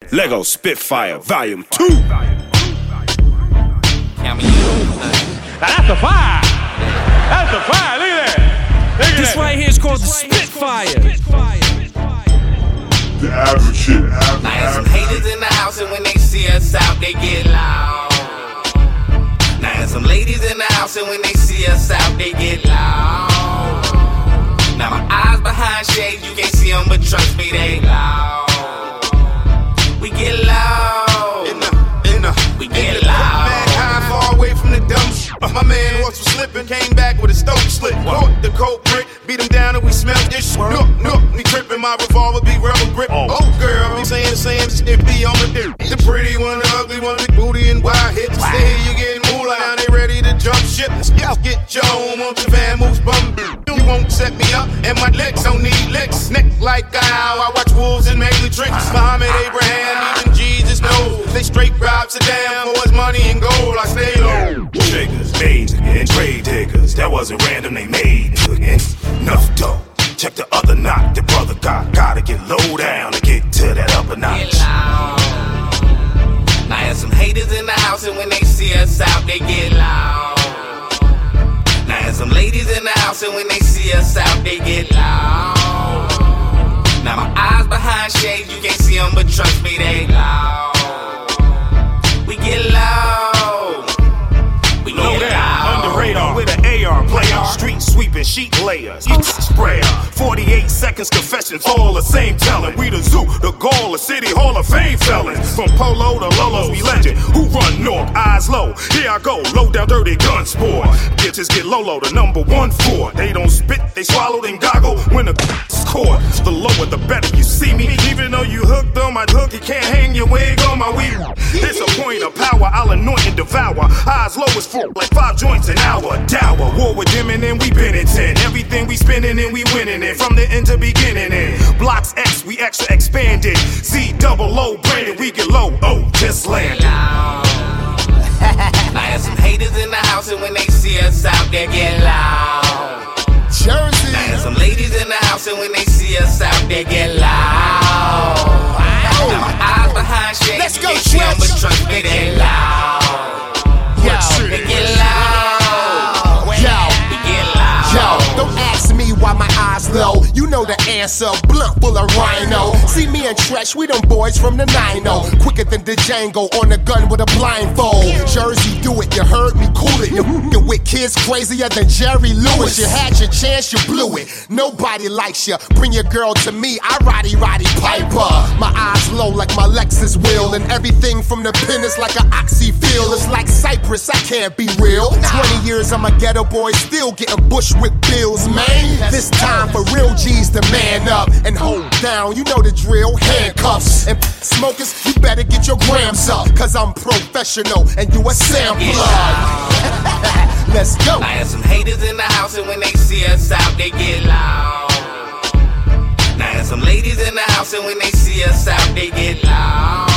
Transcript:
Lego Spitfire Volume 2. Now that's a fire. That's a fire. Look at that. This right here is called the Spitfire. The average shit. Now there's some haters in the house, and when they see us out, they get loud. Now there's some ladies in the house, and when they see us out, they get loud. Now my eyes behind shades, you can't see them, but trust me, they loud. We get loud. We get loud. Mad high, far away from the dumb shit. My man was slipping, came back with a stove slit. Caught the culprit, beat him down, and we smelled this shit. Nook, me tripping, my revolver be rubber grip. Oh girl, be saying the same shit, be on the dip. The pretty one, the ugly one, big booty and wide hips. Stay here, you getting moolah, now they ready to jump ship. Y'all get your own, want your van moves bum. You won't set me up, and my legs don't need licks. Neck like owl, I watch wolves and mainly drinks. Muhammad, Abraham, even Jesus knows. They straight rob Saddam for his money and gold, I stay low. Triggers, made and trade diggers. That wasn't random, they made enough dough. Check the other knock, the brother gotta get low down to get to that upper notch. Now there's some haters in the house, and when they see us out, they get loud. Now there's some ladies in the house, and when they see us out, they get loud. Now my eyes behind shades, you can't see them, but trust me, they loud. We get loud. We Low get down, loud. under radar with an AR player. Street sweeping, sheet layers, sprayer. 48 seconds confessions, all the same telling. We the zoo, the goal, the city hall of fame felons. From Polo to Lolo's, we legend. Who run north, eyes low. Here I go, low down, dirty gun sport. Bitches get Lolo, the number 1-4. They don't spit, they swallow, then goggle when the caught. The lower, the better you see me. Even though you hooked on my hook, you can't hang your wig on my weed. It's a point of power, I'll anoint and devour. Eyes low as full, like 5 joints an hour. Dower, war with them and then we been in 10. Everything we spinning and we winning it. From the end to beginning it. Blocks X, we extra expanded. Z-double-O branded, we get low. Oh, just landed. Now there's some haters in the house, and when they see us out, they get loud. Jersey. Now there's some ladies in the house, and when they see us out, they get loud. Now my eyes behind shades, Let's you go, can't see them, but Stretch. trust me, they loud. They get loud. We get loud. Yo, don't ask me why my eyes low. You know the answer, blunt full of rhino. See me and Tresh, we them boys from the 9-0. Quicker than the Django on the gun with a blindfold. Jersey, do it, you heard me, cool it. You f***ing with kids crazier than Jerry Lewis. You had your chance, you blew it. Nobody likes you, bring your girl to me, I Roddy Piper. My eyes low like my Lexus wheel. And everything from the pen is like an oxy feel. It's like Cypress, I can't be real. 20 years I'm a ghetto boy, still getting bushwick bills, man. This time for real G's to man up and hold down, you know the drill, handcuffs. And smokers, you better get your grams up, cause I'm professional and you a sampler. Let's go. Now there's some haters in the house, and when they see us out, they get loud. Now there's some ladies in the house, and when they see us out, they get loud.